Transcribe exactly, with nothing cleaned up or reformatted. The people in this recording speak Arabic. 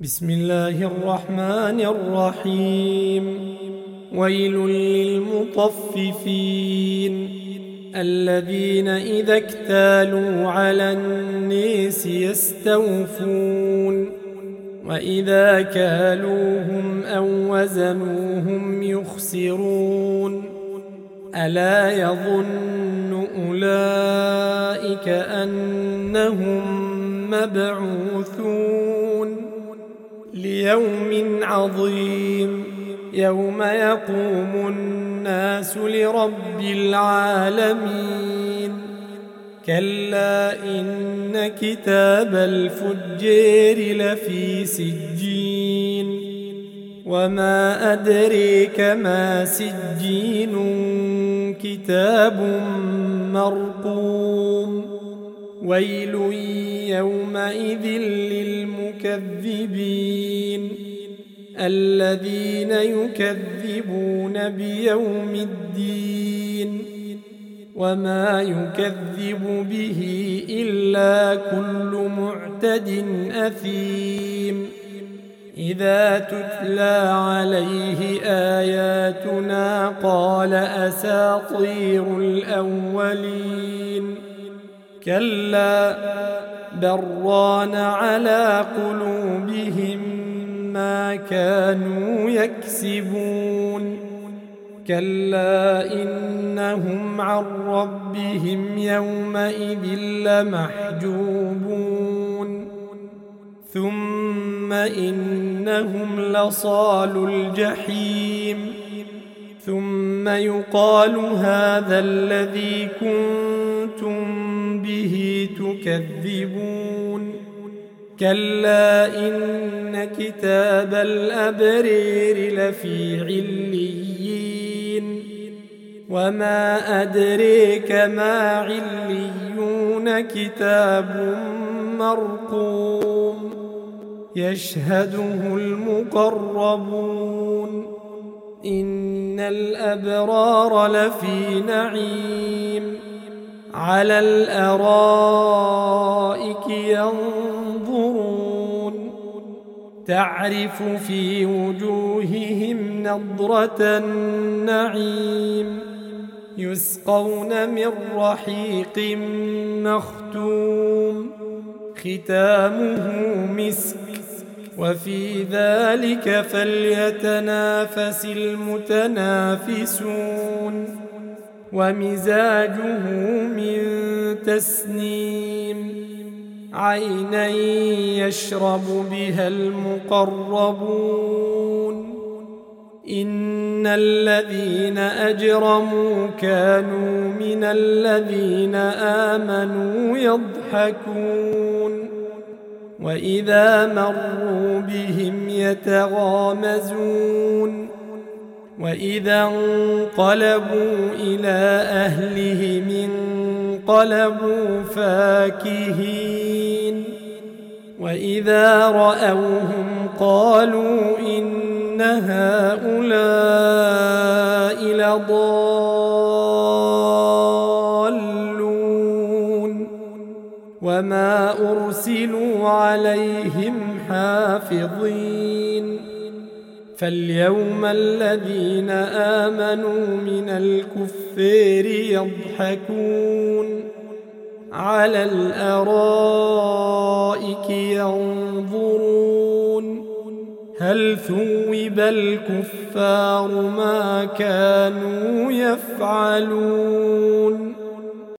بسم الله الرحمن الرحيم. ويل للمطففين الذين إذا اكتالوا على الناس يستوفون وإذا كالوهم أو وزنوهم يخسرون ألا يظن أولئك أنهم مبعوثون ليوم عظيم يوم يقوم الناس لرب العالمين. كلا إن كتاب الفجار لفي سجين وما أدريك ما سجين كتاب مرقوم. ويل يومئذ للمكذبين الذين يكذبون بيوم الدين وما يكذب به إلا كل معتد أثيم إذا تتلى عليه آياتنا قال أساطير الأولين. كلا بران على قلوبهم ما كانوا يكسبون. كلا إنهم عن ربهم يومئذ لمحجوبون ثم إنهم لصالو الجحيم ثم يقال هذا الذي كنتم به تكذبون. كلا إن كتاب الأبرار لفي عليين وما أدريك ما عليون كتاب مرقوم يشهده المقربون. إن الأبرار لفي نعيم على الأرائك ينظرون تعرف في وجوههم نضرة النعيم يسقون من رحيق مختوم ختامه مسك وفي ذلك فليتنافس المتنافسون. ومزاجه من تسنيم عينا يشرب بها المقربون. إن الذين أجرموا كانوا من الذين آمنوا يضحكون وإذا مروا بهم يتغامزون وإذا انقلبوا إلى أهلهم انقلبوا فاكهين وإذا رأوهم قالوا إن هؤلاء لضالون وما أرسلوا عليهم حافظين. فاليوم الذين آمنوا من الكفار يضحكون على الأرائك ينظرون هل ثوب الكفار ما كانوا يفعلون.